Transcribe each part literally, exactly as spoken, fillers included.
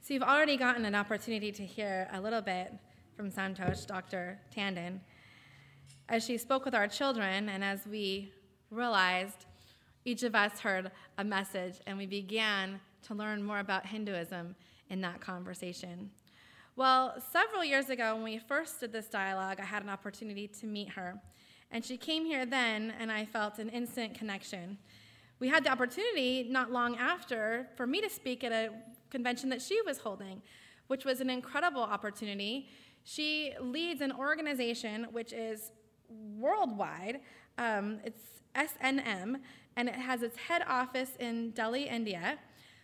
So you've already gotten an opportunity to hear a little bit from Santosh, Doctor Tandon, as she spoke with our children, and as we realized, each of us heard a message, and we began to learn more about Hinduism in that conversation. Well, several years ago, when we first did this dialogue, I had an opportunity to meet her. And she came here then, and I felt an instant connection. We had the opportunity, not long after, for me to speak at a convention that she was holding, which was an incredible opportunity. She leads an organization which is worldwide. Um, it's S N M, and it has its head office in Delhi, India.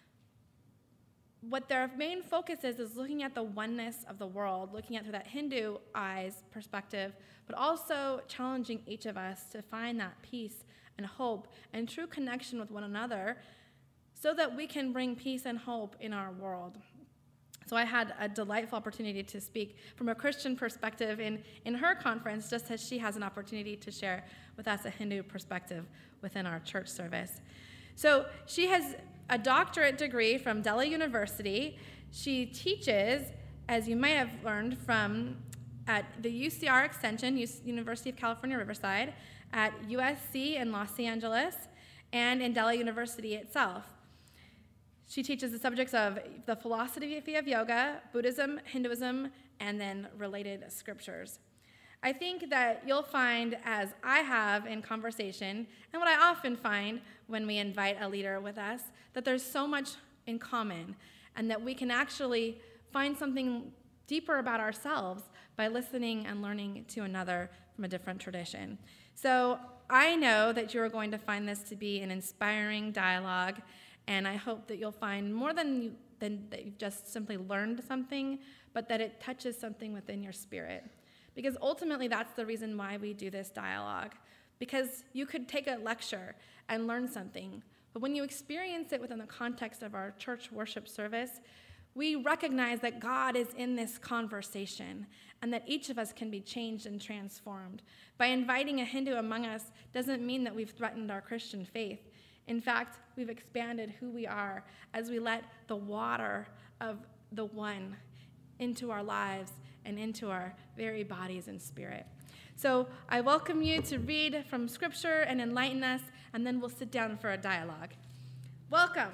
What their main focus is is looking at the oneness of the world, looking at through that Hindu eyes perspective, but also challenging each of us to find that peace and hope and true connection with one another so that we can bring peace and hope in our world. So I had a delightful opportunity to speak from a Christian perspective in, in her conference, just as she has an opportunity to share with us a Hindu perspective within our church service. So she has a doctorate degree from Delhi University. She teaches, as you may have learned, from at the U C R Extension, University of California, Riverside, at U S C in Los Angeles, and in Delhi University itself. She teaches the subjects of the philosophy of yoga, Buddhism, Hinduism, and then related scriptures. I think that you'll find, as I have in conversation, and what I often find when we invite a leader with us, that there's so much in common, and that we can actually find something deeper about ourselves by listening and learning to another from a different tradition. So I know that you're going to find this to be an inspiring dialogue, and I hope that you'll find more than, you, than that you've just simply learned something, but that it touches something within your spirit. Because ultimately, that's the reason why we do this dialogue. Because you could take a lecture and learn something, but when you experience it within the context of our church worship service, we recognize that God is in this conversation and that each of us can be changed and transformed. By inviting a Hindu among us doesn't mean that we've threatened our Christian faith. In fact, we've expanded who we are as we let the water of the one into our lives and into our very bodies and spirit. So I welcome you to read from Scripture and enlighten us, and then we'll sit down for a dialogue. Welcome.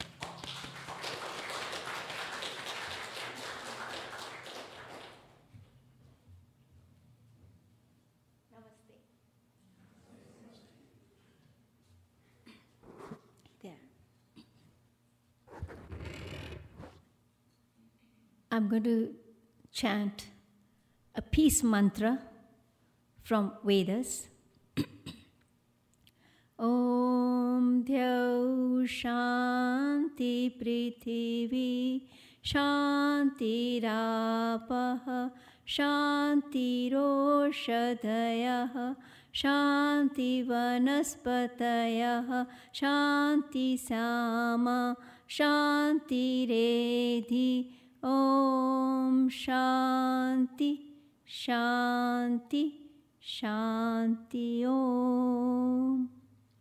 I'm going to chant a peace mantra from Vedas. Om Dhyau Shanti Prithivi Shanti Rapaha Shanti Roshadayah Shanti Vanaspatayah Shanti Sama Shanti Redhi Om Shanti, Shanti, Shanti Om.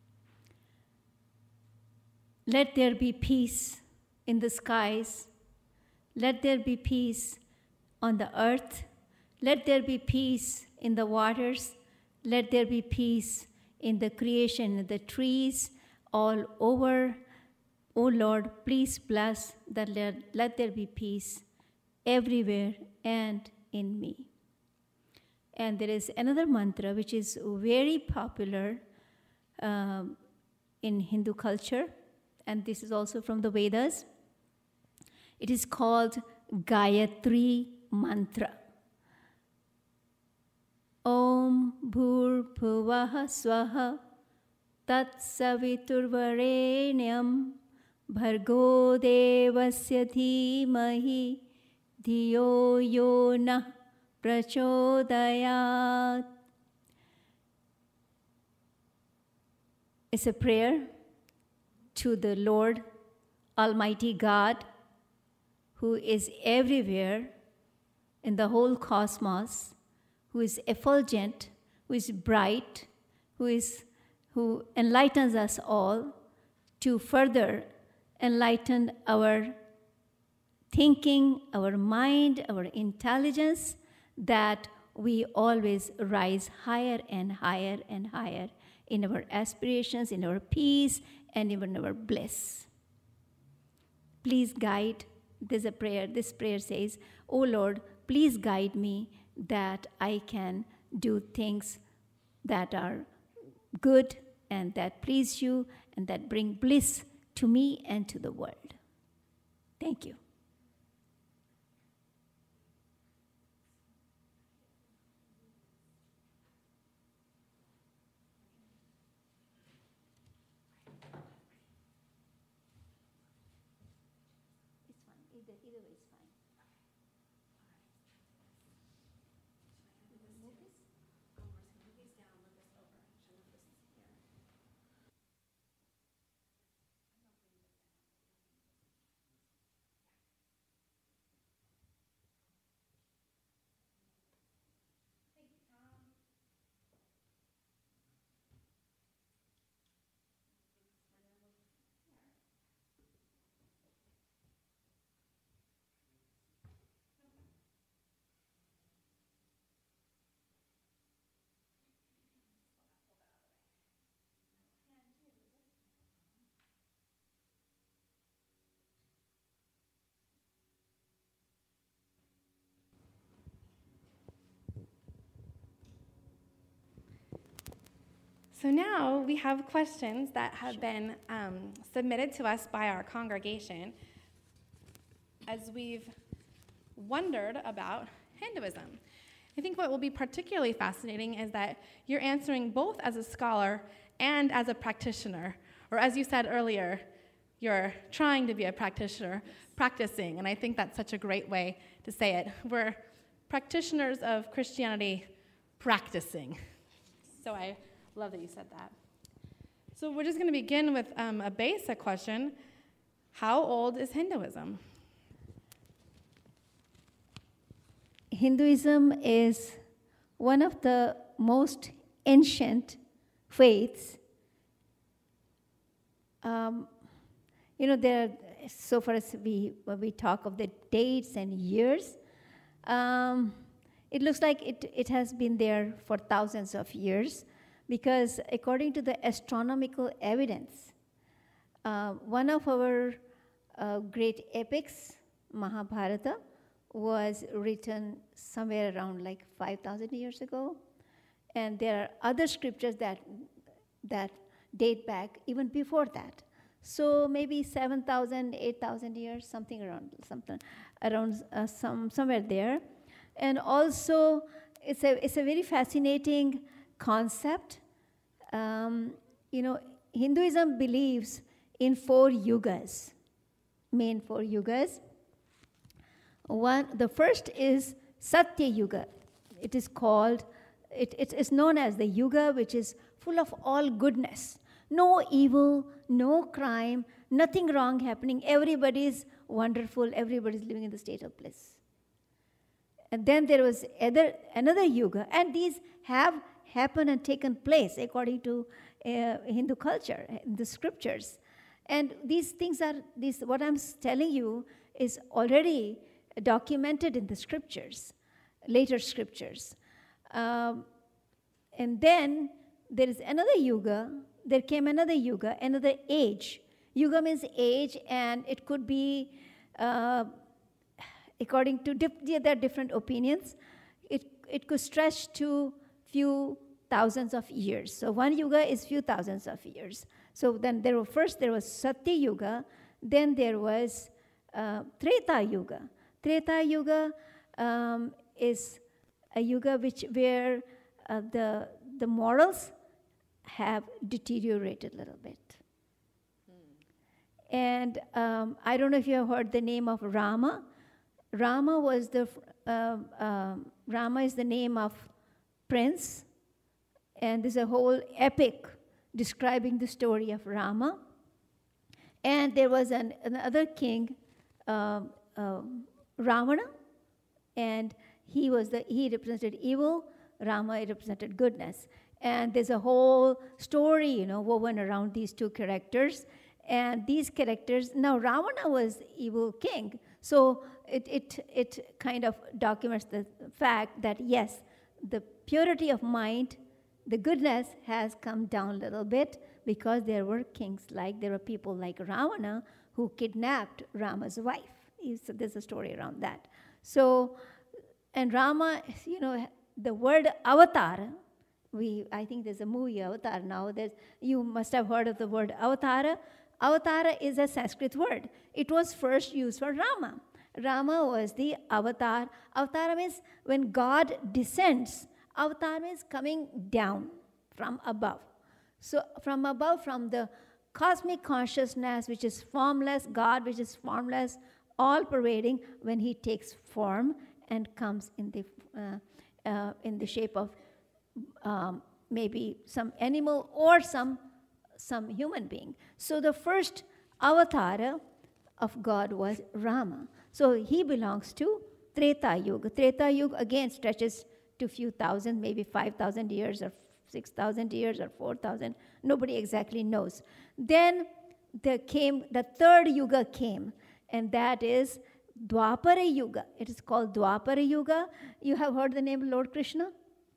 Let there be peace in the skies. Let there be peace on the earth. Let there be peace in the waters. Let there be peace in the creation, the trees all over. O Lord, please bless that let, let there be peace everywhere and in me. And there is another mantra which is very popular um, in Hindu culture, and this is also from the Vedas. It is called Gayatri Mantra. Om Bhur Bhuvaha Swaha Tat Saviturvarenyam Bhargo Devasya Dhimahi Dhiyo Yo Nah Prachodayat. It's a prayer to the Lord, Almighty God, who is everywhere in the whole cosmos, who is effulgent, who is bright, who is who enlightens us all to further enlighten our thinking, our mind, our intelligence, that we always rise higher and higher and higher in our aspirations, in our peace, and even our bliss. Please guide. There's a prayer. This prayer says, "Oh Lord, please guide me that I can do things that are good and that please you and that bring bliss to me and to the world." Thank you. It's fine. Either, either way is fine. So now we have questions that have been um, submitted to us by our congregation as we've wondered about Hinduism. I think what will be particularly fascinating is that you're answering both as a scholar and as a practitioner, or as you said earlier, you're trying to be a practitioner, practicing, and I think that's such a great way to say it. We're practitioners of Christianity practicing. So I love that you said that. So we're just going to begin with um, a basic question. How old is Hinduism? Hinduism is one of the most ancient faiths. Um, you know, there. So far as we we talk of the dates and years, um, it looks like it it has been there for thousands of years, because according to the astronomical evidence, uh, one of our uh, great epics, Mahabharata, was written somewhere around like five thousand years ago. And there are other scriptures that that date back even before that. So maybe seven thousand, eight thousand years, something around, something around uh, some somewhere there. And also, it's a it's a very fascinating concept. Um, you know, Hinduism believes in four yugas, main four yugas. One, the first is Satya Yuga. It is called, it, it is known as the Yuga which is full of all goodness. No evil, no crime, nothing wrong happening. Everybody is wonderful. Everybody is living in the state of bliss. And then there was other, another Yuga, and these have happened and taken place according to uh, Hindu culture, the scriptures. And these things are, these, what I'm telling you is already documented in the scriptures, later scriptures. Um, and then there is another yuga, there came another yuga, another age. Yuga means age, and it could be, uh, according to, dif- there are different opinions, it, it could stretch to few thousands of years. So one yuga is few thousands of years. So then there were, first there was Satya Yuga, then there was uh, Treta Yuga. Treta Yuga um, is a yuga which where uh, the the morals have deteriorated a little bit. Hmm. And um, I don't know if you have heard the name of Rama. Rama was the uh, um, Rama is the name of prince, and there's a whole epic describing the story of Rama. And there was an, another king. Um, um, Ravana, and he was the he represented evil. Rama represented goodness, and there's a whole story, you know, woven around these two characters. And these characters, now Ravana was evil king. So it, it, it kind of documents the fact that yes, the purity of mind, the goodness has come down a little bit because there were kings like, there were people like Ravana who kidnapped Rama's wife. So there's a story around that. So, and Rama, you know, the word avatar, we, I think there's a movie Avatar now. There's, you must have heard of the word avatara. Avatara is a Sanskrit word. It was first used for Rama. Rama was the avatar. Avatar means when God descends. Avatar means coming down from above. So from above, from the cosmic consciousness, which is formless, God, which is formless, all-pervading, when he takes form and comes in the uh, uh, in the shape of um, maybe some animal or some some human being. So the first avatar of God was Rama. So he belongs to Treta Yuga. Treta Yuga again stretches to a few thousand, maybe five thousand years or six thousand years or four thousand. Nobody exactly knows. Then there came, the third Yuga came, and that is Dwapara Yuga. It is called Dwapara Yuga. You have heard the name Lord Krishna?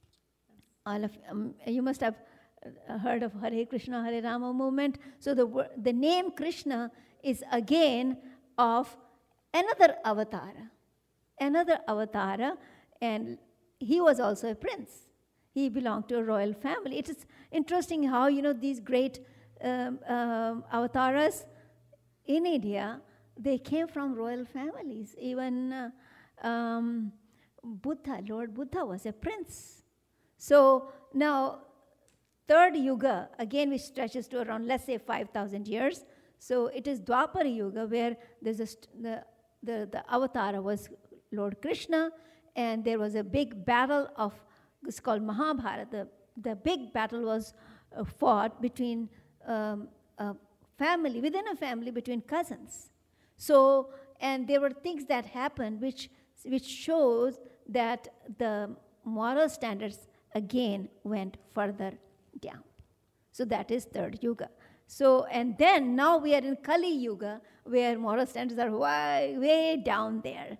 All of um, you must have heard of Hare Krishna, Hare Rama movement. So the, the name Krishna is again of another avatar. Another avatar, and he was also a prince. He belonged to a royal family. It is interesting how, you know, these great um, um, avatars in India, they came from royal families. Even uh, um, Buddha, Lord Buddha was a prince. So now, third Yuga, again, which stretches to around, let's say, five thousand years. So it is Dwapara Yuga, where there's a st- the, the, the avatar was Lord Krishna, and there was a big battle of, it's called Mahabharata. The, the big battle was uh, fought between um, a family, within a family, between cousins. So, and there were things that happened which, which shows that the moral standards again went further down. So that is third Yuga. So, and then now we are in Kali Yuga, where moral standards are way, way down there.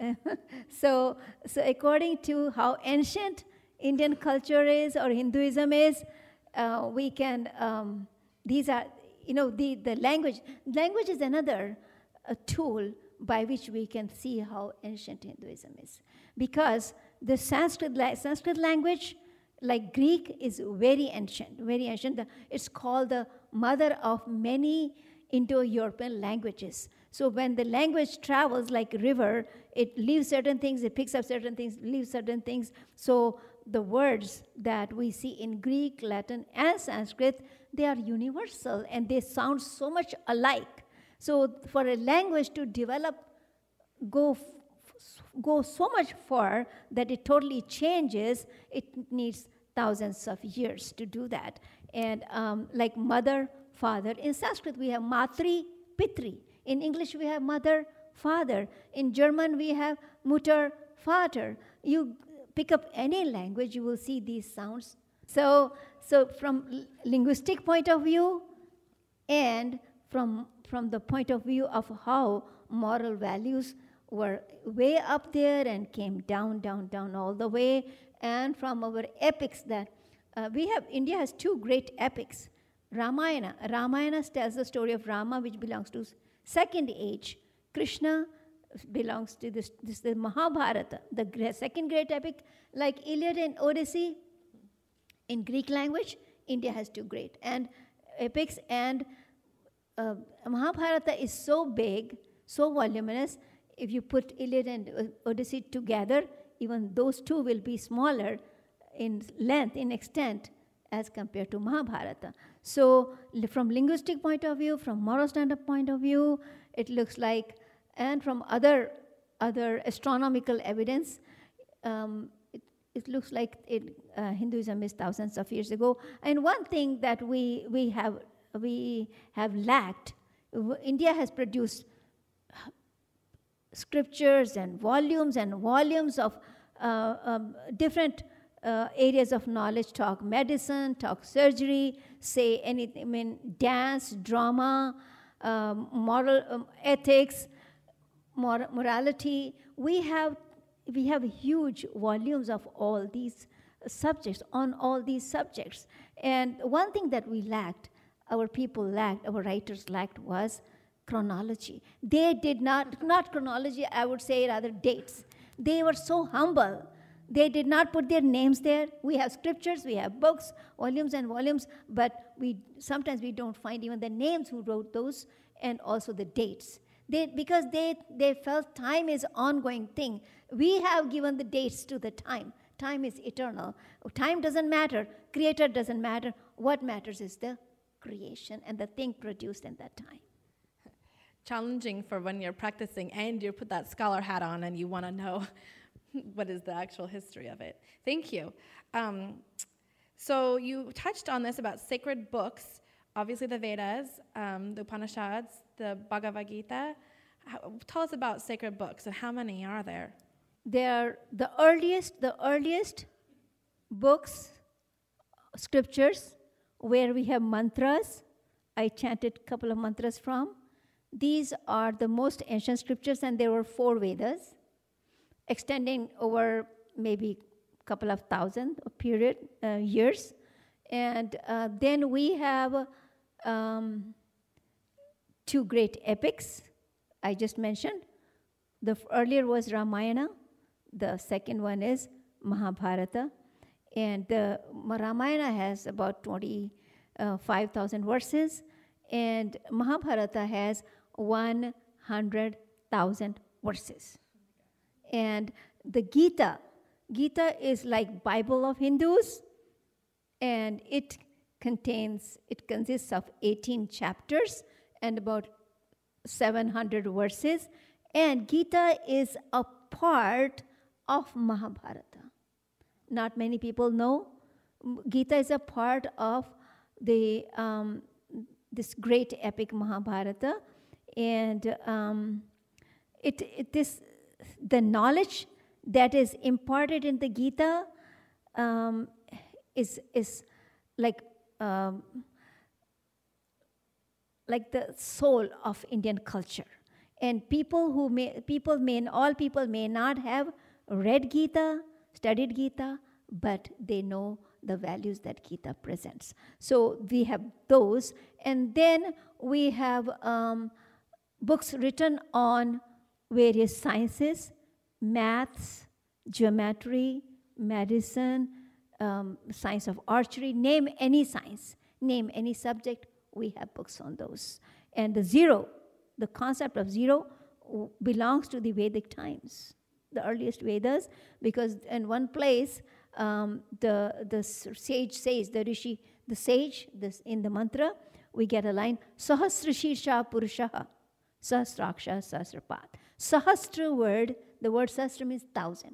so, so according to how ancient Indian culture is or Hinduism is, uh, we can, um, these are, you know, the, the language. Language is another a tool by which we can see how ancient Hinduism is. Because the Sanskrit, la- Sanskrit language, like Greek, is very ancient, very ancient. The, it's called the mother of many Indo-European languages. So when the language travels like a river, it leaves certain things, it picks up certain things, leaves certain things. So the words that we see in Greek, Latin, and Sanskrit, they are universal and they sound so much alike. So for a language to develop, go, go so much far that it totally changes, it needs thousands of years to do that. And um, like mother, father, in Sanskrit we have matri, pitri. In English we have mother, father. In German we have mutter, vater. You pick up any language, you will see these sounds. So, so from l- linguistic point of view and from, from the point of view of how moral values were way up there and came down, down, down all the way, and from our epics that uh, we have, India has two great epics. Ramayana. Ramayana tells the story of Rama, which belongs to second age. Krishna belongs to this, this the Mahabharata, the second great epic. Like Iliad and Odyssey, in Greek language, India has two great and epics. And uh, Mahabharata is so big, so voluminous. If you put Iliad and Odyssey together, even those two will be smaller in length, in extent, as compared to Mahabharata. So from linguistic point of view, from moral standard point of view, it looks like, and from other, other astronomical evidence, um, it, it looks like it, uh, Hinduism is thousands of years ago. And one thing that we, we, have, we have lacked, India has produced scriptures and volumes and volumes of uh, um, different uh, areas of knowledge, talk medicine, talk surgery, say anything, I mean, dance, drama, um, moral um, ethics, mor- morality. We have we have huge volumes of all these subjects, on all these subjects. And one thing that we lacked, our people lacked, our writers lacked, was chronology. They did not, not chronology, I would say rather dates. They were so humble. They did not put their names there. We have scriptures, we have books, volumes and volumes, but we sometimes we don't find even the names who wrote those, and also the dates. They, because they, they felt time is ongoing thing. We have given the dates to the time. Time is eternal. Time doesn't matter. Creator doesn't matter. What matters is the creation and the thing produced in that time. Challenging for when you're practicing and you put that scholar hat on and you want to know what is the actual history of it. Thank you. Um, so you touched on this about sacred books, obviously the Vedas, um, the Upanishads, the Bhagavad Gita. How, tell us about sacred books and how many are there? They are the earliest, the earliest books, scriptures, where we have mantras. I chanted a couple of mantras from. These are the most ancient scriptures, and there were four Vedas, extending over maybe a couple of thousand period uh, years. And uh, then we have um, two great epics I just mentioned. The f- earlier was Ramayana. The second one is Mahabharata. And the Ramayana has about twenty-five thousand verses, and Mahabharata has one hundred thousand verses. And the Gita, Gita is like Bible of Hindus, and it contains, it consists of eighteen chapters and about seven hundred verses. And Gita is a part of Mahabharata. Not many people know. Gita is a part of the um, this great epic Mahabharata, and um, it, it is the knowledge that is imparted in the Gita um, is is like um, like the soul of Indian culture. And people who may people may all people may not have read Gita, studied Gita, but they know the values that Gita presents. So we have those, and then we have um, books written on various sciences, maths, geometry, medicine, um, science of archery. Name any science, name any subject, we have books on those. And the zero, the concept of zero belongs to the Vedic times, the earliest Vedas, because in one place, um, the, the sage says, the rishi, the sage, this in the mantra, we get a line, Sahasra Shirsha Purushaha, Sahasraksha Sahasrapat. Sahasra word, the word Sahasra means thousand.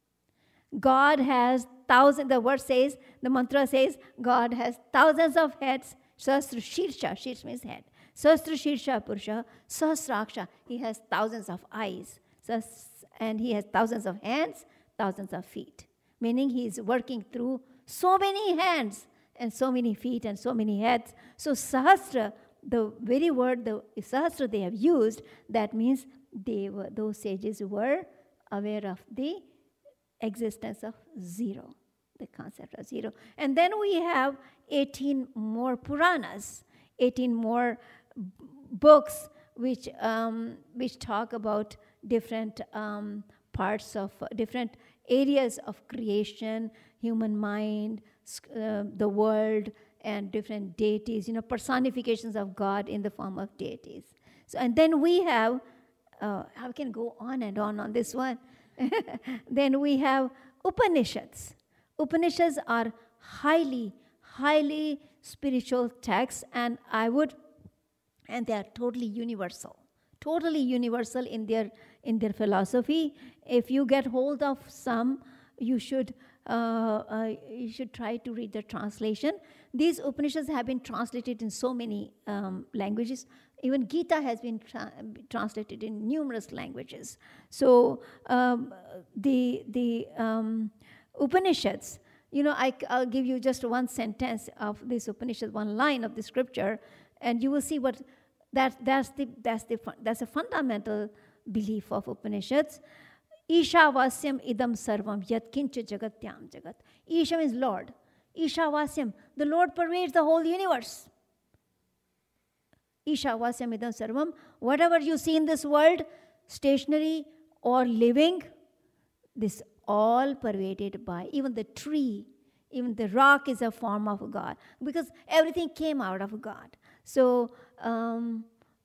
God has thousand, the word says, the mantra says, God has thousands of heads. Sahasra Shirsha, Shirsha means head. Sahasra Shirsha Purusha, Sahasraksha, he has thousands of eyes. And he has thousands of hands, thousands of feet. Meaning he is working through so many hands and so many feet and so many heads. So Sahasra, the very word, the Sahasra they have used, that means they were, those sages were aware of the existence of zero, the concept of zero. And then we have eighteen more Puranas, eighteen more books which um, which talk about different um, parts of uh, different areas of creation, human mind, uh, the world, and different deities, you know, personifications of God in the form of deities. So, and then we have, uh, I can go on and on on this one. Then we have Upanishads. Upanishads are highly, highly spiritual texts, and I would, and they are totally universal. Totally universal in their in their philosophy. If you get hold of some, you should uh, uh, you should try to read the translation. These Upanishads have been translated in so many um, languages. Even Gita has been tra- translated in numerous languages. So um, the the um, Upanishads, you know, I, I'll give you just one sentence of this Upanishad, one line of the scripture, and you will see what That, that's, the, that's, the, that's a fundamental belief of Upanishads. Ishavasyam idam sarvam yat kincha jagatyam jagat. Isha means Lord. Ishavasyam, the Lord pervades the whole universe. Ishavasyam idam sarvam, whatever you see in this world, stationary or living, this all pervaded by, even the tree, even the rock is a form of God, because everything came out of God. So um,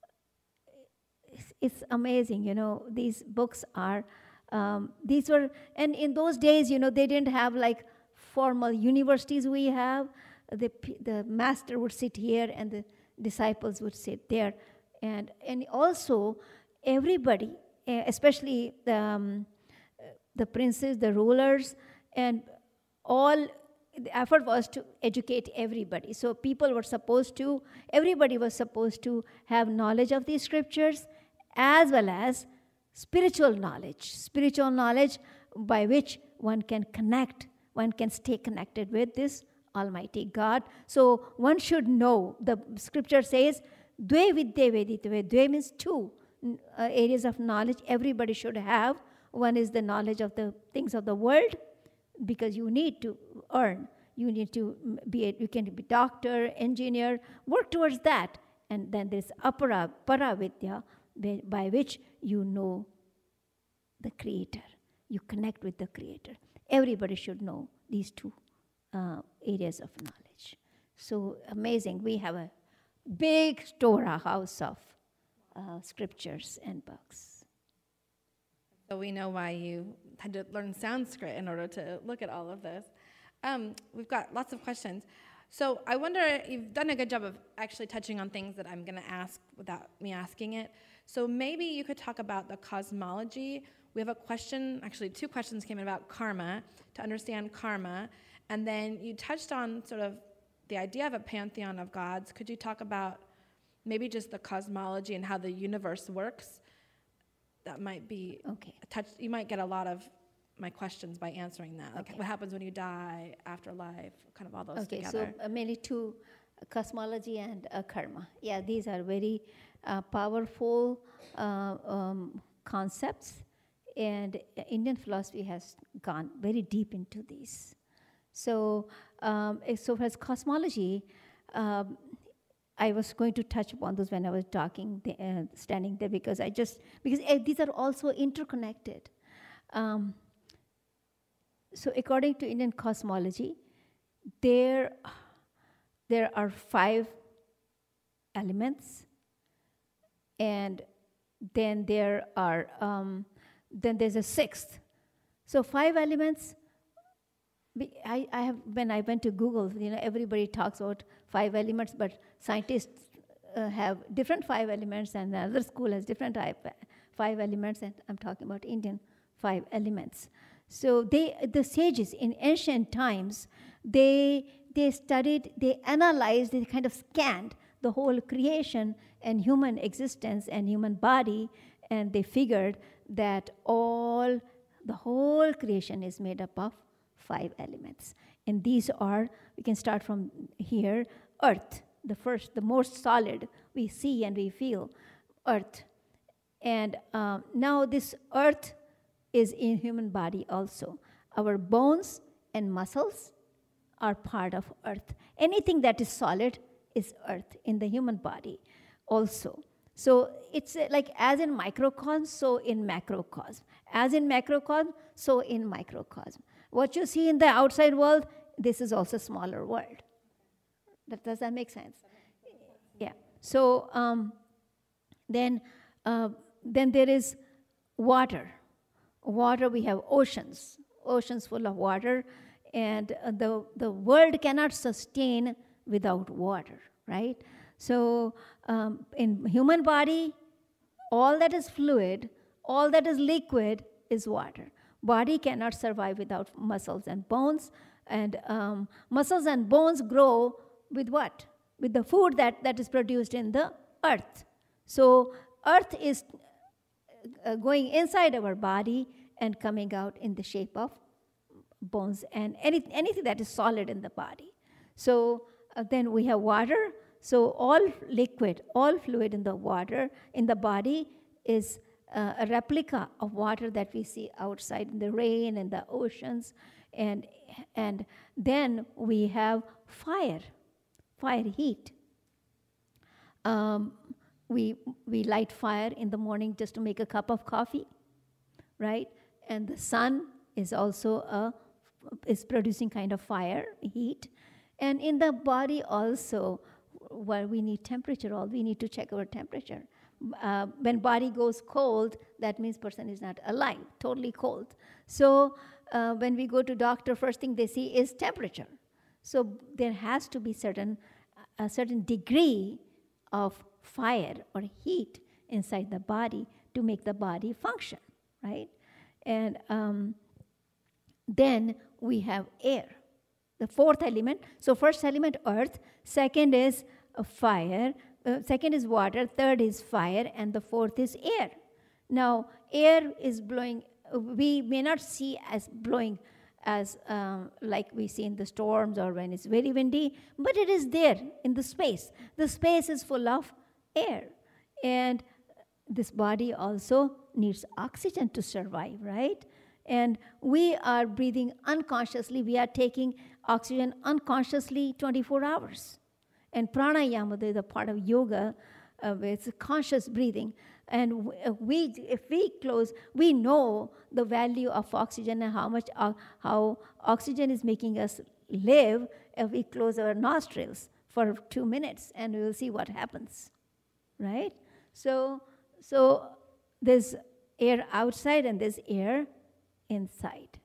it's, it's amazing, you know, these books are, um, these were, and in those days, you know, they didn't have like formal universities we have. The, the master would sit here and the disciples would sit there. And, and also everybody, especially the, um, the princes, the rulers, and all, the effort was to educate everybody. So people were supposed to, everybody was supposed to have knowledge of these scriptures as well as spiritual knowledge. Spiritual knowledge by which one can connect, one can stay connected with this Almighty God. So one should know, the scripture says, Dve vidya veditve. Dve means two uh, areas of knowledge everybody should have. One is the knowledge of the things of the world, because you need to earn. You need to be, a, you can be doctor, engineer, work towards that. And then there's apara, paravidya, by which you know the Creator. You connect with the Creator. Everybody should know these two uh, areas of knowledge. So amazing. We have a big storehouse of uh, scriptures and books. So we know why you had to learn Sanskrit in order to look at all of this. Um, we've got lots of questions. So I wonder, you've done a good job of actually touching on things that I'm going to ask without me asking it. So maybe you could talk about the cosmology. We have a question, actually two questions came in about karma, to understand karma. And then you touched on sort of the idea of a pantheon of gods. Could you talk about maybe just the cosmology and how the universe works? That might be okay. a touch. You might get a lot of my questions by answering that. Like okay. what happens when you die, afterlife, kind of all those okay, together. Okay, so uh, mainly two, uh, cosmology and uh, karma. Yeah, these are very uh, powerful uh, um, concepts, and uh, Indian philosophy has gone very deep into these. So, um, so as cosmology, um, I was going to touch upon those when I was talking, the, uh, standing there, because I just, because uh, these are also interconnected. Um, so according to Indian cosmology, there, there are five elements, and then there are, um, then there's a sixth. So five elements. I, I have, when I went to Google, you know, everybody talks about five elements, but scientists uh, have different five elements, and another school has different type, five elements, and I'm talking about Indian five elements. So they, the sages in ancient times, they, they studied, they analyzed, they kind of scanned the whole creation and human existence and human body, and they figured that all, the whole creation is made up of five elements. And these are, we can start from here, earth, the first, the most solid we see and we feel, earth. And um, now this earth is in human body also. Our bones and muscles are part of earth. Anything that is solid is earth in the human body also. So it's like as in microcosm, so in macrocosm. As in macrocosm, so in microcosm. What you see in the outside world, this is also a smaller world. That, does that make sense? Yeah. So um, then, uh, then there is water. Water, we have oceans, oceans full of water, and uh, the, the world cannot sustain without water, right? So um, in human body, all that is fluid, all that is liquid is water. Body cannot survive without muscles and bones, and um, muscles and bones grow with what? With the food that, that is produced in the earth. So earth is uh, going inside our body and coming out in the shape of bones and any, anything that is solid in the body. So uh, then we have water. So all liquid, all fluid in the water, in the body, is uh, a replica of water that we see outside in the rain and the oceans. And, and then we have fire, fire heat. Um, we, we light fire in the morning just to make a cup of coffee, right? And the sun is also a, is producing kind of fire, heat. And in the body also, where we need temperature, all we need to check our temperature. Uh, when body goes cold, that means person is not alive, totally cold. So uh, when we go to doctor, first thing they see is temperature. So there has to be certain a certain degree of fire or heat inside the body to make the body function, right? And um, then we have air, the fourth element. So first element, earth. Second is uh, fire. Uh, second is water. Third is fire. And the fourth is air. Now, air is blowing. Uh, we may not see as blowing as um, like we see in the storms or when it's very windy, but it is there in the space. The space is full of air. And this body also needs oxygen to survive, right? And we are breathing unconsciously. We are taking oxygen unconsciously twenty-four hours. And pranayama is a part of yoga. Uh, it's conscious breathing. And we, if we close, we know the value of oxygen and how much, uh, how oxygen is making us live if we close our nostrils for two minutes, and we will see what happens, right? So, so there's air outside and there's air inside.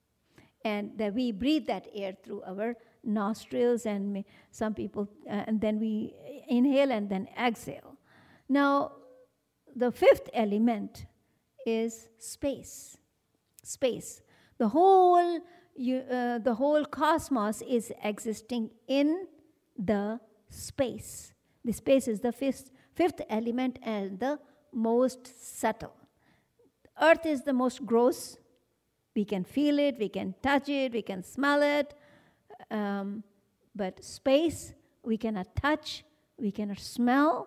And that we breathe that air through our nostrils, and some people, uh, and then we inhale and then exhale. Now, the fifth element is space. Space. The whole, you, uh, the whole cosmos is existing in the space. The space is the fifth, fifth element and the most subtle. Earth is the most gross. We can feel it, we can touch it, we can smell it. Um, but space, we cannot touch, we cannot smell,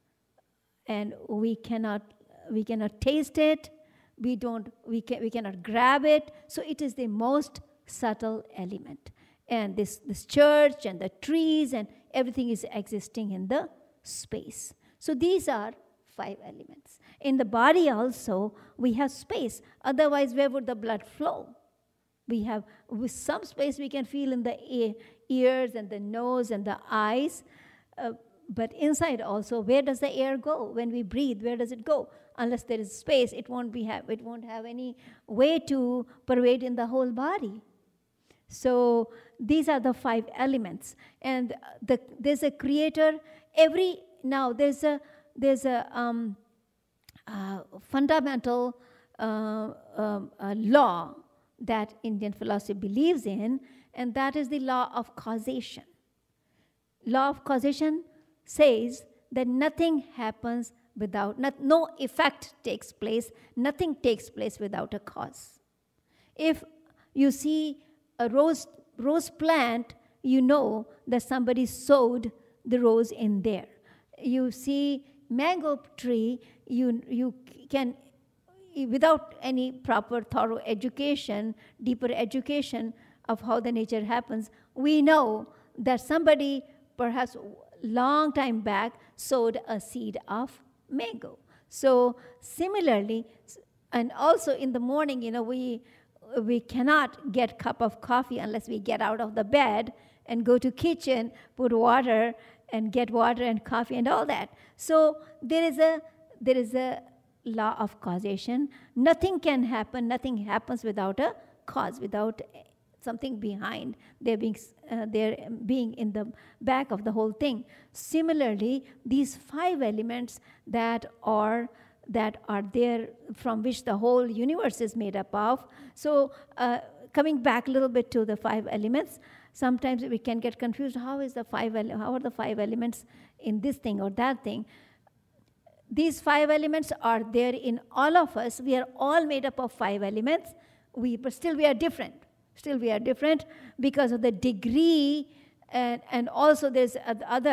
and we cannot we cannot taste it. We don't we can we cannot grab it. So it is the most subtle element. And this this church and the trees and everything is existing in the space. So these are five elements. In the body also, we have space. Otherwise, where would the blood flow? We have, with some space we can feel in the ear, ears and the nose and the eyes. Uh, but inside also, where does the air go? When we breathe, where does it go? Unless there is space, it won't be have, it won't have any way to pervade in the whole body. So these are the five elements. And the, there's a creator. Every, now there's a, there's a um, uh, fundamental uh, um, uh, law that Indian philosophy believes in, and that is the law of causation. Law of causation says that nothing happens without, not, no effect takes place, nothing takes place without a cause. If you see a rose, rose plant, you know that somebody sowed the rose in there. You see mango tree, you, you can, without any proper thorough education, deeper education of how the nature happens, we know that somebody perhaps long time back sowed a seed of mango. So similarly, and also in the morning, you know, we we cannot get cup of coffee unless we get out of the bed and go to kitchen, put water and get water and coffee and all that. So there is a there is a law of causation. Nothing can happen, nothing happens without a cause, without something behind, there being, uh, there being in the back of the whole thing. Similarly, these five elements that are that are there, from which the whole universe is made up of. So uh, coming back a little bit to the five elements, sometimes we can get confused. How is the five? Ele- how are the five elements in this thing or that thing? These five elements are there in all of us. We are all made up of five elements. We, but still we are different. Still we are different because of the degree, and, and also there's other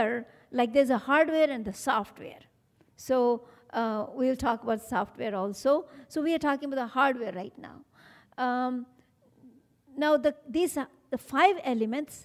like there's a hardware and the software. So uh, we'll talk about software also. So we are talking about the hardware right now. Um, now the these are the five elements.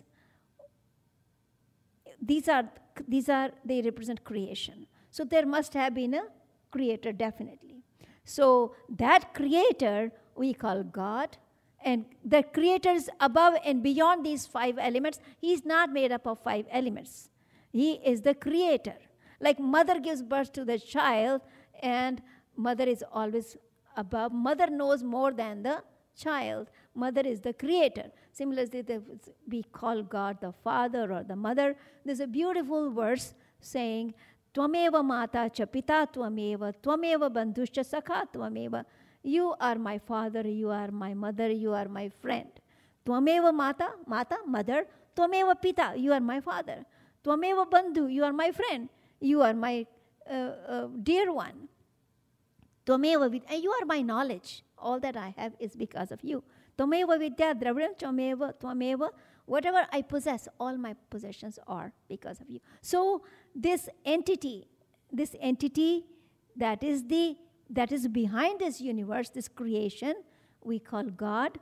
These are these are they represent creation. So there must have been a creator, definitely. So that creator we call God, and the creator is above and beyond these five elements. He's not made up of five elements. He is the creator. Like mother gives birth to the child, and mother is always above. Mother knows more than the child. Mother is the creator. Similarly, we call God the father or the mother. There's a beautiful verse saying, Tvameva mata cha pita tvameva, tvameva bandhuscha sakha tvameva. You are my father, you are my mother, you are my friend. Tvameva mata, mata, mother. Tvameva pita, you are my father. Tvameva bandhu, you are my friend. You are my uh, uh, dear one. Tvameva vid, and you are my knowledge. All that I have is because of you. Tvameva vidya dravram tvameva tvameva. Whatever I possess, all my possessions are because of you. So this entity, this entity that is the that is behind this universe, this creation, we call God,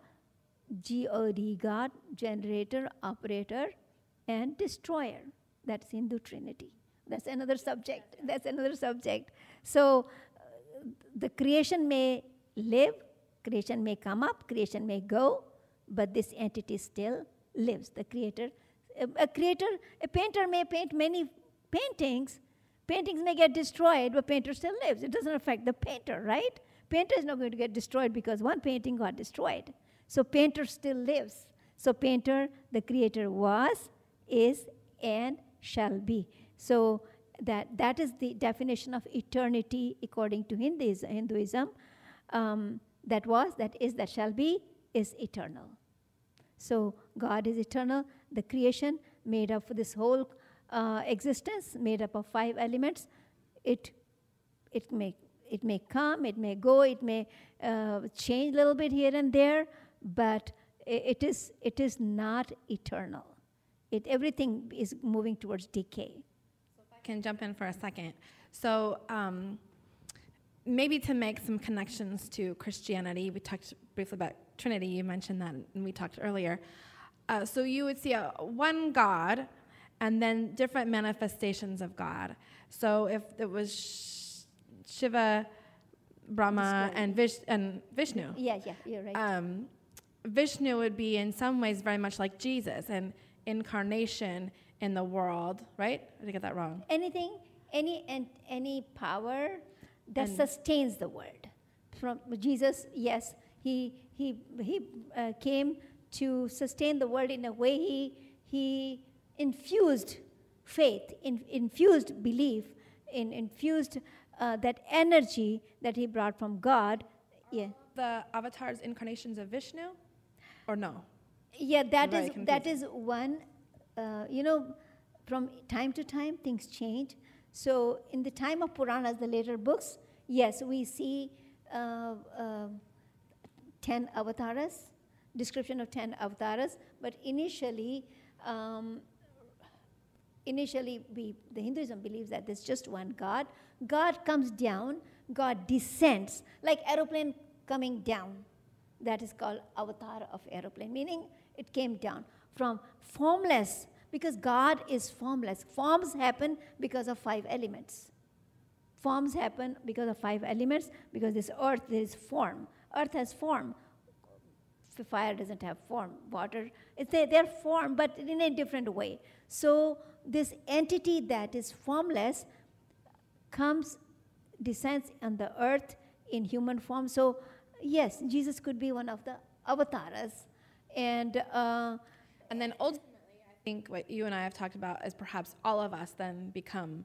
G O D, God, generator, operator, and destroyer. That's Hindu Trinity. That's another subject. That's another subject. So uh, the creation may live, creation may come up, creation may go, but this entity still lives. The creator, a, a creator, a painter may paint many paintings. Paintings may get destroyed, but painter still lives. It doesn't affect the painter, right? Painter is not going to get destroyed because one painting got destroyed. So painter still lives. So painter, the creator was, is, and shall be. So that, that is the definition of eternity according to Hinduism. Hinduism. Um, that was, that is, that shall be, is eternal. So God is eternal. The creation made up for this whole uh, existence, made up of five elements. It, it, may, it may come, it may go, it may uh, change a little bit here and there, but it is, it is not eternal. It, everything is moving towards decay. So if I can jump in for a second. So um, maybe to make some connections to Christianity, we talked briefly about Trinity. You mentioned that, and we talked earlier. Uh, so you would see a one God, and then different manifestations of God. So if it was Shiva, Brahma, and, Vish- and Vishnu. Yeah, yeah, you're right. Um, Vishnu would be in some ways very much like Jesus, and incarnation in the world, right? Did I get that wrong? Anything, any and any power that And sustains the world. From Jesus, yes, he he he uh, came to sustain the world in a way. He he infused faith, in, infused belief, in, infused uh, that energy that he brought from God. Yeah. The avatars, incarnations of Vishnu, or no? Yeah, that Very is confusing. that is one. Uh, you know, from time to time things change. So in the time of Puranas, the later books, yes, we see uh, uh, ten avatars, description of ten avatars. But initially, um, initially we the Hinduism believes that there's just one God. God comes down. God descends, like aeroplane coming down. That is called avatar of aeroplane, meaning it came down from formless, because God is formless. Forms happen because of five elements. Forms happen because of five elements, because this earth, there is form. Earth has form. Fire doesn't have form. Water, it's they, they're form, but in a different way. So this entity that is formless comes, descends on the earth in human form. So yes, Jesus could be one of the avatars. And uh, And then ultimately, I think what you and I have talked about is perhaps all of us then become,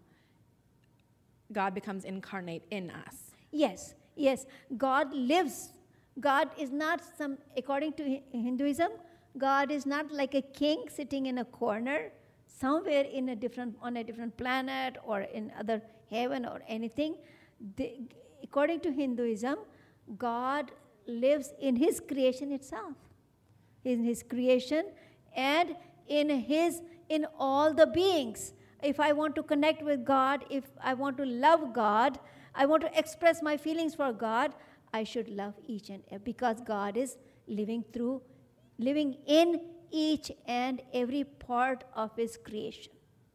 God becomes incarnate in us. yes, yes, God lives. God is not some, according to Hinduism, God is not like a king sitting in a corner somewhere in a different, on a different planet or in other heaven or anything. The, according to Hinduism, God lives in his creation itself. In his creation and in his in all the beings. if I want to connect with God, if I want to love God, I want to express my feelings for God, I should love each and every, because God is living through, living in each and every part of His creation.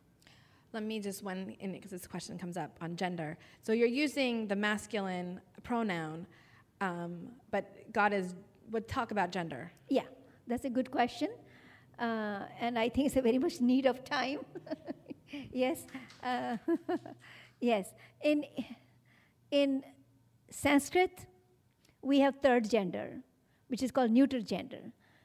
Let me just one, because this question comes up on gender. So you're using the masculine pronoun, um, but God is would talk about gender. Yeah, that's a good question, uh, and I think it's a very much need of time. Yes, uh, yes. In in Sanskrit, we have third gender, which is called neuter gender,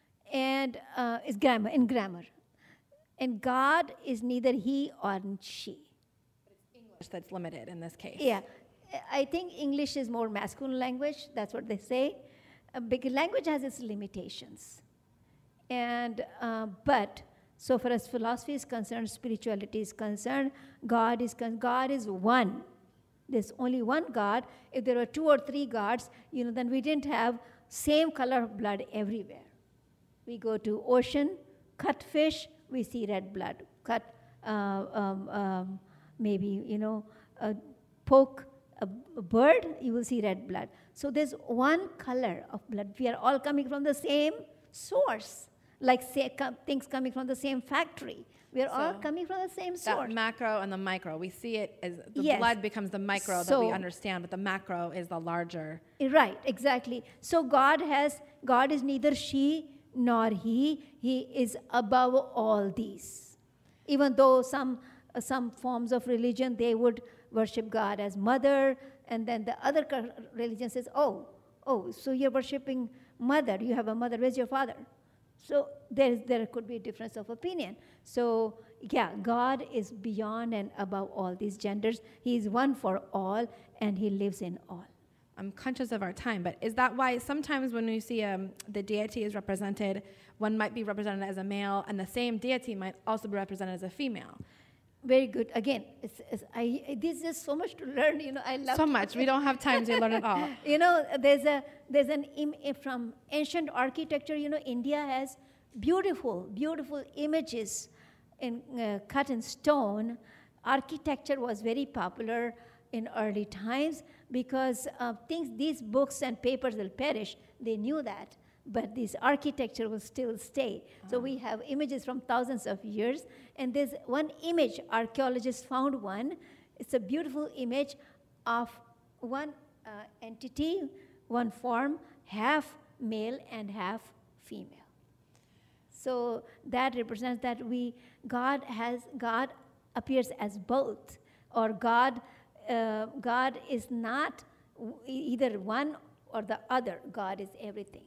and uh, it's grammar in grammar. And God is neither he or she. It's English that's limited in this case. Yeah, I think English is more masculine language. That's what they say. Uh, because language has its limitations. And, uh, but, so far as philosophy is concerned, spirituality is concerned, God is con- God is one. There's only one God. If there were two or three gods, you know, then we didn't have same color of blood everywhere. We go to ocean, cut fish, we see red blood. Cut, uh, um, um, maybe, you know, uh, poke a, a bird, you will see red blood. So there's one color of blood. We are all coming from the same source, like say, com- things coming from the same factory. We are So all coming from the same source. That macro and the micro, we see it as the Yes. blood becomes the micro So- that we understand, but the macro is the larger. Right, exactly. So God has, God is neither she nor he. He is above all these. Even though some uh, some forms of religion, they would worship God as mother, and then the other co- religion says, oh, oh, so you're worshiping mother. You have a mother. Where's your father? So there, is, there could be a difference of opinion. So yeah, God is beyond and above all these genders. He is one for all, and he lives in all. I'm conscious of our time, but is that why sometimes when we see um, the deity is represented, one might be represented as a male, and the same deity might also be represented as a female? Very good. Again, it's, it's, I, there's just so much to learn. You know, I love So much. We don't have time to learn it all. You know, there's a there's an Im- from ancient architecture. You know, India has beautiful, beautiful images in uh, cut in stone. Architecture was very popular in early times because uh, things, these books and papers will perish. They knew that, but this architecture will still stay. Uh-huh. So we have images from thousands of years, and there's one image, archaeologists found one. It's a beautiful image of one uh, entity, one form, half male and half female. So that represents that we, God has, God appears as both, or God, uh, God is not w- either one or the other. God is everything.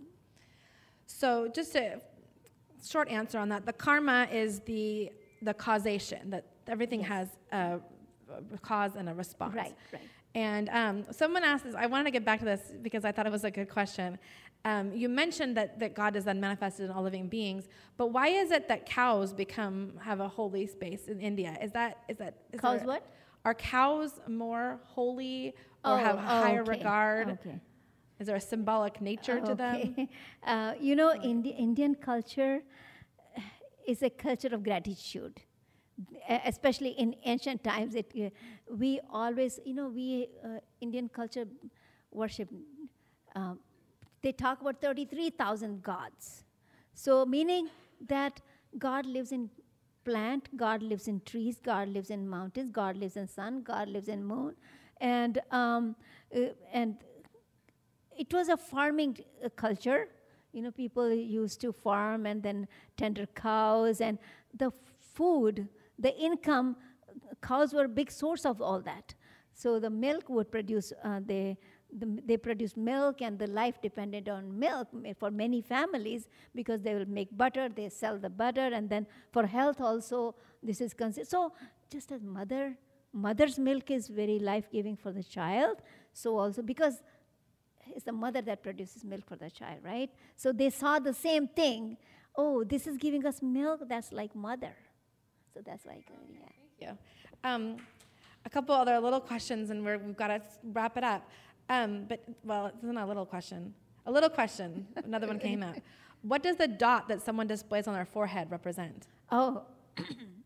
So just a short answer on that. The karma is the the causation, that everything Yes. has a, a cause and a response. Right, right. And um, someone asked this, I wanted to get back to this because I thought it was a good question. Um, you mentioned that, that God is then manifested in all living beings, but why is it that cows become, have a holy space in India? Is that, is that, is Cows there- what? Are cows more holy or Oh, have oh, higher okay, regard? okay. Is there a symbolic nature to them? Okay. Uh, you know, Indi- Indian culture is a culture of gratitude. E- Especially in ancient times, it, uh, we always, you know, we, uh, Indian culture worship, um, they talk about thirty-three thousand gods. So meaning that God lives in plant, God lives in trees, God lives in mountains, God lives in sun, God lives in moon. And, um, uh, and it was a farming uh, culture. You know, people used to farm and then tender cows, and the food, the income, cows were a big source of all that. So the milk would produce, uh, they, the, they produce milk, and the life depended on milk for many families because they will make butter, they sell the butter, and then for health also, this is considered. So just as mother, mother's milk is very life-giving for the child, so also because it's the mother that produces milk for the child, right? So they saw the same thing. Oh, this is giving us milk, that's like mother. So that's why, yeah. Thank you. Um, a couple other little questions, and we're, we've got to wrap it up. Um, but, well, it's not a little question. A little question. Another one came out. What does the dot that someone displays on their forehead represent? Oh,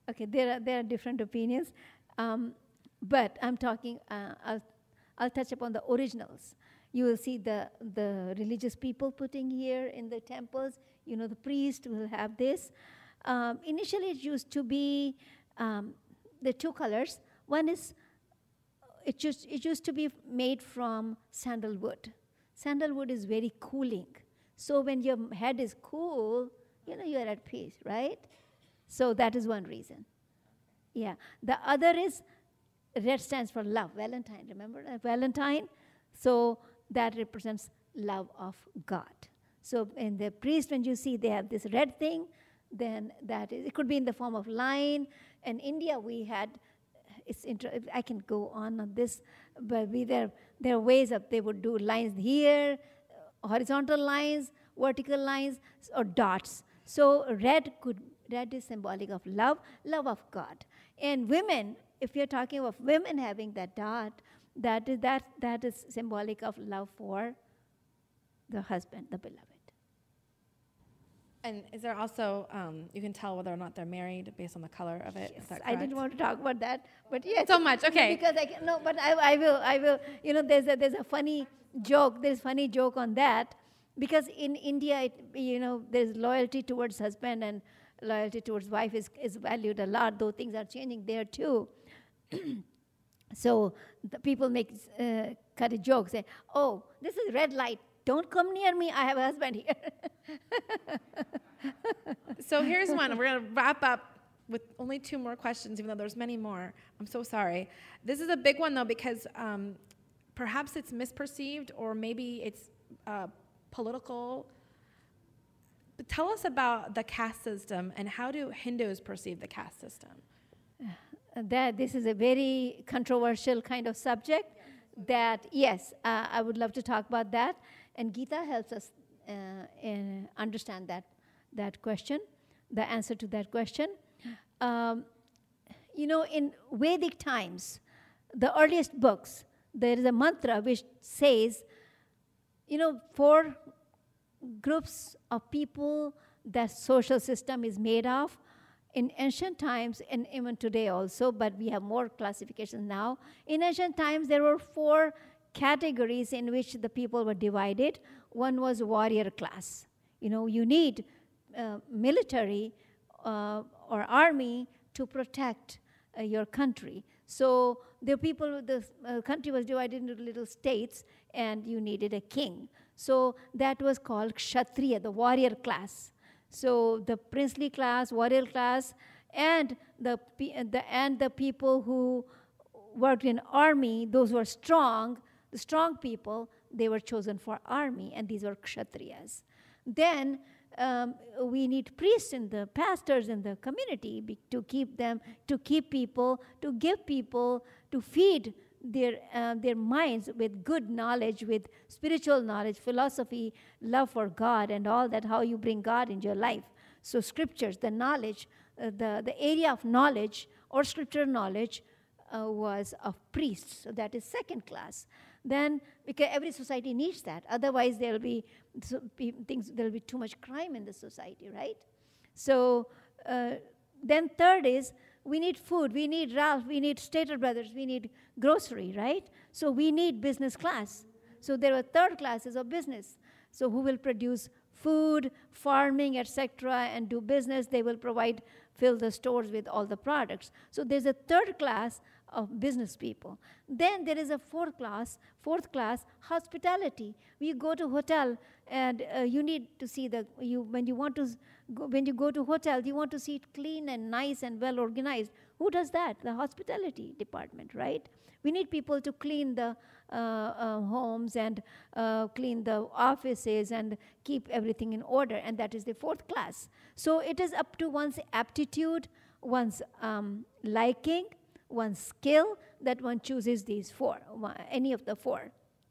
Okay, there are, there are different opinions. Um, but I'm talking, uh, I'll, I'll touch upon the originals. You will see the, the religious people putting here in the temples. You know, the priest will have this. Um, initially, it used to be um, the two colors. One is, it used, it used to be made from sandalwood. Sandalwood is very cooling. So when your head is cool, you know, you're at peace, right? So that is one reason. Yeah. The other is, red stands for love, Valentine, remember? Uh, Valentine. So that represents love of God. So in the priest, when you see they have this red thing, then that is, it could be in the form of line. In India, we had, it's inter- I can go on on this, but we there, there are ways of, they would do lines here, uh, horizontal lines, vertical lines, or dots. So red could, red is symbolic of love, love of God. And women, if you're talking of women having that dot, that is, that, that is symbolic of love for the husband, the beloved. And is there also, um, you can tell whether or not they're married based on the color of it? Yes, Is that I didn't correct? want to talk about that, but yes. So much, okay. Because I can, no, but I, I will, I will, you know, there's a, there's a funny joke, there's funny joke on that, because in India, it, you know, there's loyalty towards husband and loyalty towards wife is, is valued a lot, though things are changing there too. So the people make, uh, cut a joke, say, oh, this is red light, don't come near me, I have a husband here. So here's one. We're going to wrap up with only two more questions, even though there's many more. I'm so sorry. This is a big one, though, because um, perhaps it's misperceived or maybe it's uh, political. But tell us about the caste system and how do Hindus perceive the caste system? That this is a very controversial kind of subject. That, yes, uh, I would love to talk about that. And Gita helps us uh, in understand that, that question, the answer to that question. Um, you know, in Vedic times, the earliest books, there is a mantra which says, you know, four groups of people that social system is made of. In ancient times, and even today also, but we have more classifications now. In ancient times, there were four categories in which the people were divided. One was warrior class. You know, you need uh, military uh, or army to protect uh, your country. So the people, the uh, country was divided into little states, and you needed a king. So that was called Kshatriya, the warrior class. So the princely class, warrior class, and the, the and the people who worked in army, those who were strong, the strong people, they were chosen for army, and these were kshatriyas. Then um, we need priests and the pastors in the community be, to keep them, to keep people, to give people, to feed their uh, their minds with good knowledge, with spiritual knowledge, philosophy, love for God, and all that, how you bring God into your life. So scriptures, the knowledge, uh, the, the area of knowledge or scripture knowledge uh, was of priests. So that is second class. Then, because every society needs that. Otherwise, there will be so, be, things. There will be too much crime in the society, right? So uh, then third is, we need food, we need Ralph, we need Stater Brothers, we need grocery, right? So we need business class. So there are third classes of business. So who will produce food, farming, et cetera, and do business? They will provide, fill the stores with all the products. So there's a third class of business people. Then there is a fourth class, fourth class, hospitality. You go to hotel and uh, you need to see the, you when you want to, go, when you go to hotel, you want to see it clean and nice and well organized. Who does that? The hospitality department, right? We need people to clean the uh, uh, homes and uh, clean the offices and keep everything in order, and that is the fourth class. So it is up to one's aptitude, one's um, liking, one's skill, that one chooses these four, any of the four.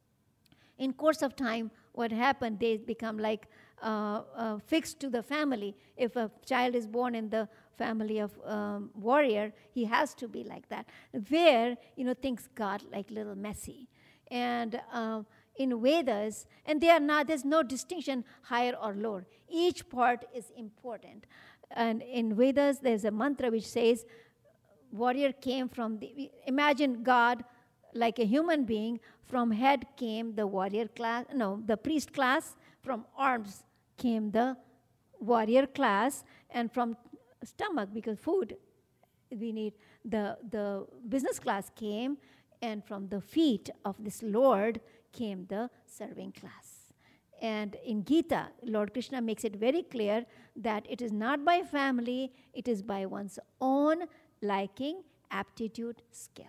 In course of time, what happened, they become like uh, uh, fixed to the family. If a child is born in the family of um, warrior, he has to be like that. Where, you know, things got like little messy. And uh, in Vedas, and they are not, there's no distinction higher or lower. Each part is important. And in Vedas, there's a mantra which says, warrior came from the, imagine God like a human being, from head came the warrior class, no, the priest class, from arms came the warrior class, and from stomach, because food we need, the, the business class came, and from the feet of this Lord came the serving class. And in Gita, Lord Krishna makes it very clear that it is not by family, it is by one's own liking, aptitude, skill.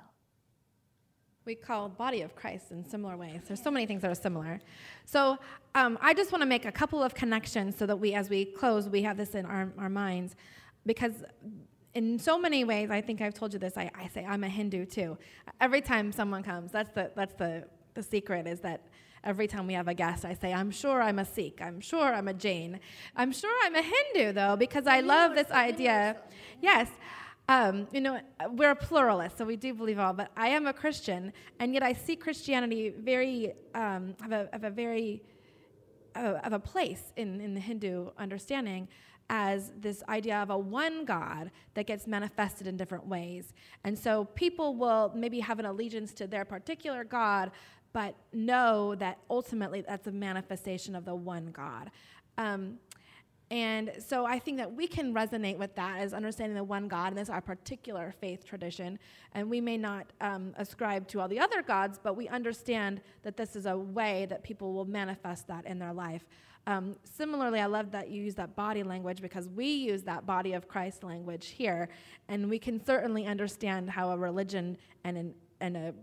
We call body of Christ in similar ways. There's so many things that are similar. So um, I just want to make a couple of connections so that we, as we close, we have this in our, our minds. Because in so many ways, I think I've told you this, I, I say I'm a Hindu too. Every time someone comes, that's the that's the, the secret, is that every time we have a guest, I say, I'm sure I'm a Sikh. I'm sure I'm a Jain. I'm sure I'm a Hindu, though, because I love this idea. Yes. Um, you know, we're a pluralist, so we do believe all, but I am a Christian, and yet I see Christianity very, um, have a, have a very, uh, of a place in, in the Hindu understanding as this idea of a one God that gets manifested in different ways. And so people will maybe have an allegiance to their particular God, but know that ultimately that's a manifestation of the one God. Um, And so I think that we can resonate with that as understanding the one God, and this is our particular faith tradition. And we may not um, ascribe to all the other gods, but we understand that this is a way that people will manifest that in their life. Um, similarly, I love that you use that body language, because we use that body of Christ language here, and we can certainly understand how a religion and an and a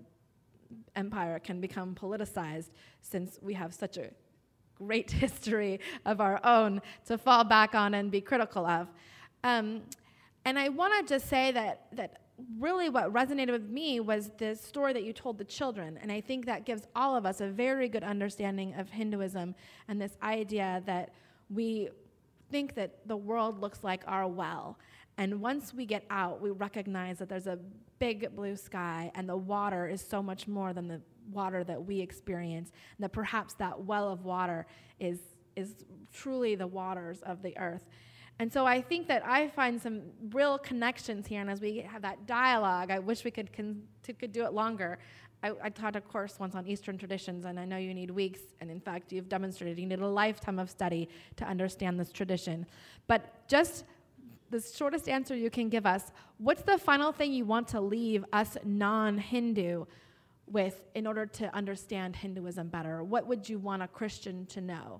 empire can become politicized, since we have such a great history of our own to fall back on and be critical of. Um, and I want to just say that that really what resonated with me was the story that you told the children. And I think that gives all of us a very good understanding of Hinduism, and this idea that we think that the world looks like our well. And once we get out, we recognize that there's a big blue sky, and the water is so much more than the water that we experience, and that perhaps that well of water is is truly the waters of the earth. And so I think that I find some real connections here, and as we have that dialogue, I wish we could con- to, could do it longer. I, I taught a course once on Eastern traditions, and I know you need weeks, and in fact, you've demonstrated you need a lifetime of study to understand this tradition. But just the shortest answer you can give us, what's the final thing you want to leave us non-Hindu with in order to understand Hinduism better? What would you want a Christian to know?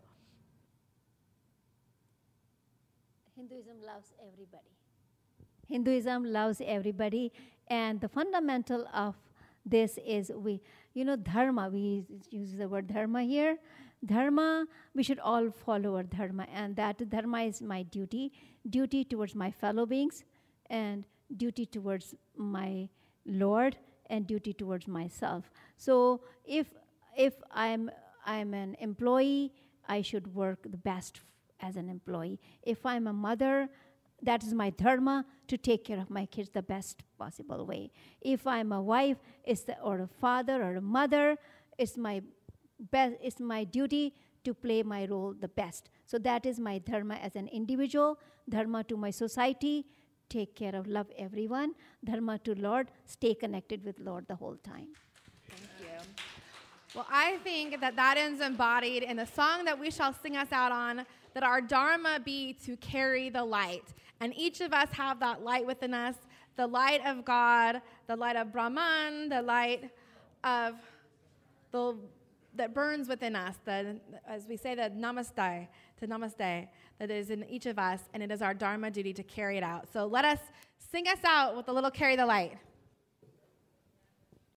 Hinduism loves everybody. Hinduism loves everybody, and the fundamental of this is we, you know, dharma, we use the word dharma here. Dharma, we should all follow our dharma, and that dharma is my duty, duty towards my fellow beings, and duty towards my Lord, and duty towards myself. So if if I'm I'm an employee, I should work the best as an employee. If I'm a mother, that is my dharma, to take care of my kids the best possible way. If I'm a wife, it's the, or a father or a mother, it's my best, it's my duty to play my role the best. So that is my dharma as an individual, dharma to my society, take care of, love everyone, dharma to Lord, stay connected with Lord the whole time. Thank you. Well, I think that that is embodied in the song that we shall sing us out on, that our dharma be to carry the light. And each of us have that light within us, the light of God, the light of Brahman, the light of the that burns within us, the, as we say, the namaste, to namaste, that is in each of us, and it is our dharma duty to carry it out. So let us sing us out with a little carry the light.